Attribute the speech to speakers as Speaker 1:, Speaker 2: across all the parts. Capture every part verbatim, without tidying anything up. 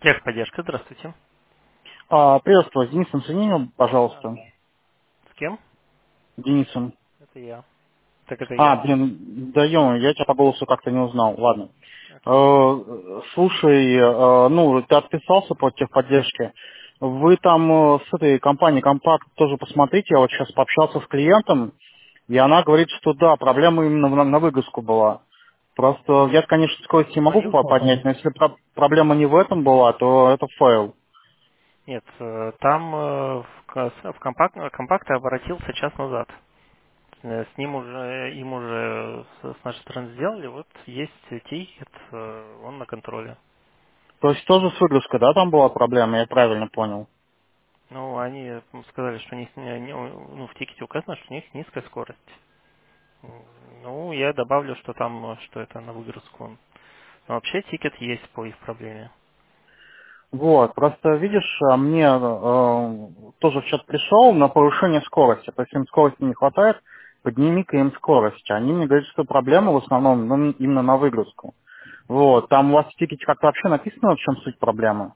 Speaker 1: Техподдержка, здравствуйте.
Speaker 2: А, приветствую, с Денисом соединим,
Speaker 1: А,
Speaker 2: пожалуйста.
Speaker 1: с кем?
Speaker 2: Денисом.
Speaker 1: Это я. Так это
Speaker 2: А,
Speaker 1: я?
Speaker 2: блин, да ё, я тебя по голосу как-то не узнал. Ладно.
Speaker 1: Окей.
Speaker 2: Э, слушай, э, ну, ты отписался по техподдержке. Вы там э, с этой компанией Компакт тоже посмотрите. Я вот сейчас пообщался с клиентом, и она говорит, что да, проблема именно на, на выгрузку была. Просто я, конечно, скорость не могу
Speaker 1: Звонил?
Speaker 2: по- поднять, но если про- проблема не в этом была, то это фейл.
Speaker 1: Нет, э, там э, в, ка- в компакт, компакт обратился час назад. Э, С ним уже, им уже с с нашей стороны сделали, вот есть тикет, э, он на контроле.
Speaker 2: То есть тоже с выгрузкой, да, там была проблема, я правильно понял?
Speaker 1: Ну, они м, сказали, что у них, не- не- ну, в тикете указано, что у них низкая скорость. М, Ну, я добавлю, что там, э, что это на выгрузку. Но вообще тикет есть по их проблеме.
Speaker 2: Вот, просто видишь, а мне э, тоже в чат пришел на повышение скорости. То есть им скорости не хватает, подними-ка им скорость. Они мне говорят, что проблема в основном ну, именно на выгрузку. Вот, там у вас в тикете как-то вообще написано, в чем суть проблемы?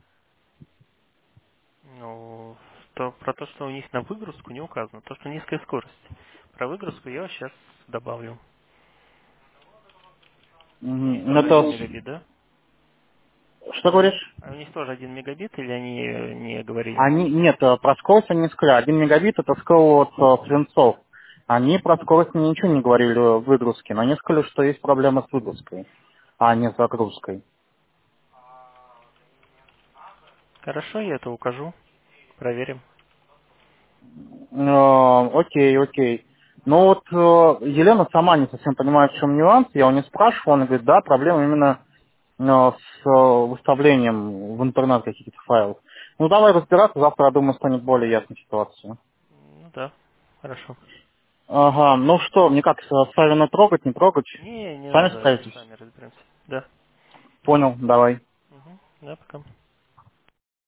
Speaker 1: Ну, то, про то, что у них на выгрузку не указано. То, что низкая скорость. Про выгрузку я сейчас добавлю. У них
Speaker 2: Мгм.
Speaker 1: тоже
Speaker 2: Это...
Speaker 1: один
Speaker 2: с-
Speaker 1: мегабит, да?
Speaker 2: Что говоришь?
Speaker 1: А у них тоже один мегабит или они э, не говорили?
Speaker 2: Они, нет, э, про скорость они не сказали. Один мегабит это скорость от э, Свинцов. Они про скорость мне ничего не говорили в выгрузке, но они сказали, что есть проблема с выгрузкой, а не с загрузкой.
Speaker 1: Хорошо, я это укажу. Проверим.
Speaker 2: Э, Окей, окей. Но вот э, Елена сама не совсем понимает, в чем нюанс. Я у нее спрашивал, она говорит, да, проблема именно э, с э, выставлением в интернет каких-то файлов. Ну, давай разбираться, завтра, я думаю, станет более ясной ситуация.
Speaker 1: Ну да, хорошо.
Speaker 2: Ага, ну что, мне как, с- Савина трогать, не трогать?
Speaker 1: Не, не
Speaker 2: Сами
Speaker 1: надо,
Speaker 2: справитесь?
Speaker 1: сами разберемся. Да.
Speaker 2: Понял, давай.
Speaker 1: Угу. Да, пока.